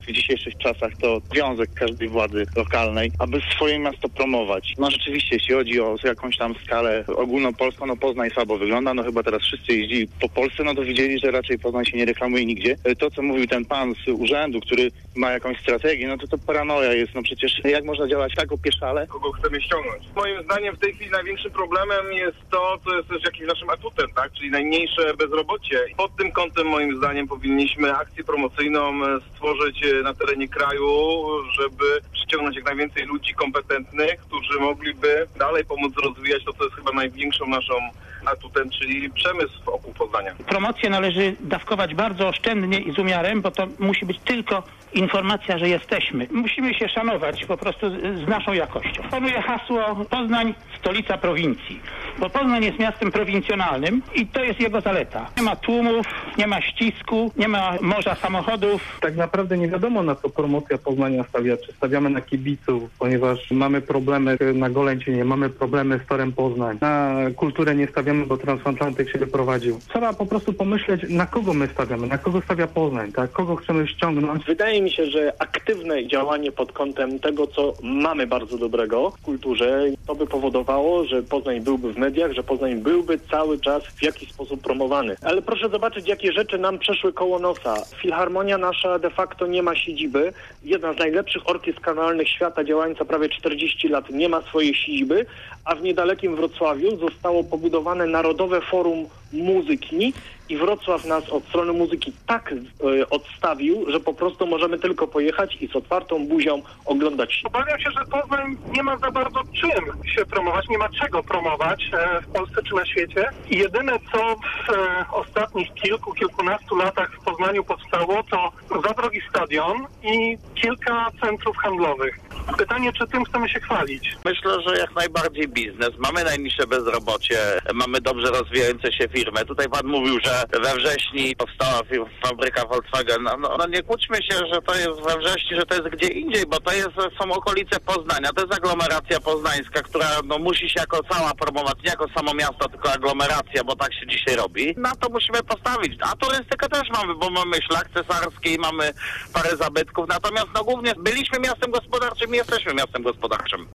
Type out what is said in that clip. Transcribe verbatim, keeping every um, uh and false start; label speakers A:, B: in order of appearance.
A: W dzisiejszych czasach to związek każdej władzy lokalnej, aby swoje miasto promować. No rzeczywiście, jeśli chodzi o jakąś tam skalę ogólnopolską, no Poznań słabo wygląda, no chyba teraz wszyscy jeździli po Polsce, no to widzieli, że raczej Poznań się nie reklamuje nigdzie. To, co mówił ten pan z urzędu, który ma jakąś strategię, no to to paranoja jest, no przecież jak można działać tak opieszale?
B: Kogo chcemy ściągnąć? Moim zdaniem w tej chwili największym problemem jest to, co jest też jakimś naszym atutem, tak? Czyli najmniejsze bezrobocie. Pod tym kątem moim zdaniem powinniśmy akcję promocyjną stworzyć na terenie kraju, żeby przyciągnąć jak najwięcej ludzi kompetentnych, którzy mogliby dalej pomóc rozwijać to, co jest chyba największą naszą atutem, czyli przemysł wokół Poznania.
C: Promocję należy dawkować bardzo oszczędnie i z umiarem, bo to musi być tylko informacja, że jesteśmy. Musimy się szanować po prostu z, z naszą jakością. Panuje hasło Poznań, stolica prowincji, bo Poznań jest miastem prowincjonalnym i to jest jego zaleta. Nie ma tłumów, nie ma ścisku, nie ma morza samochodów.
D: Tak naprawdę nie wiadomo, na co promocja Poznania stawia. Czy stawiamy na kibiców, ponieważ mamy problemy na Golęcinie, mamy problemy z Torem Poznań. Na kulturę nie stawiamy, bo Transatlantyk się wyprowadził. Trzeba po prostu pomyśleć, na kogo my stawiamy, na kogo stawia Poznań, tak? Kogo chcemy ściągnąć.
E: Wydaje mi się, że aktywne działanie pod kątem tego, co mamy bardzo dobrego w kulturze, to by powodowało, że Poznań byłby w mediach, że Poznań byłby cały czas w jakiś sposób promowany. Ale proszę zobaczyć, jakie rzeczy nam przeszły koło nosa. Filharmonia nasza de facto nie ma siedziby. Jedna z najlepszych orkiestr kanalnych świata, działająca prawie czterdzieści lat, nie ma swojej siedziby, a w niedalekim Wrocławiu zostało pobudowane Narodowe Forum Muzyki i Wrocław nas od strony muzyki tak y, odstawił, że po prostu możemy tylko pojechać i z otwartą buzią oglądać.
F: Obawiam się, że Poznań nie ma za bardzo czym się promować, nie ma czego promować e, w Polsce czy na świecie. I jedyne, co w e, ostatnich kilku, kilkunastu latach w Poznaniu powstało, to za drogi stadion i kilka centrów handlowych. Pytanie, czy tym chcemy się chwalić?
G: Myślę, że jak najbardziej biznes. Mamy najniższe bezrobocie, mamy dobrze rozwijające się firmy. Tutaj pan mówił, że we wrześni powstała fabryka Volkswagen. No, no nie kłóćmy się, że to jest we wrześni, że to jest gdzie indziej, bo to jest, są okolice Poznania. To jest aglomeracja poznańska, która no, musi się jako cała promować, nie jako samo miasto, tylko aglomeracja, bo tak się dzisiaj robi. Na to musimy postawić. A turystykę też mamy, bo mamy Szlak Cesarski, mamy parę zabytków. Natomiast no głównie byliśmy miastem gospodarczym i jesteśmy miastem gospodarczym.